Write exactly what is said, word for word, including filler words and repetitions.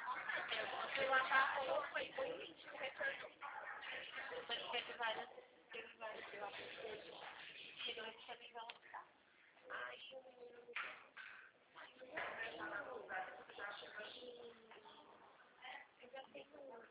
Fui lá pra rua, foi bonito, retornou. Mas teve várias, teve várias, eu acho que tirou esse também vai lançar. Aí o. Ai, eu já tenho.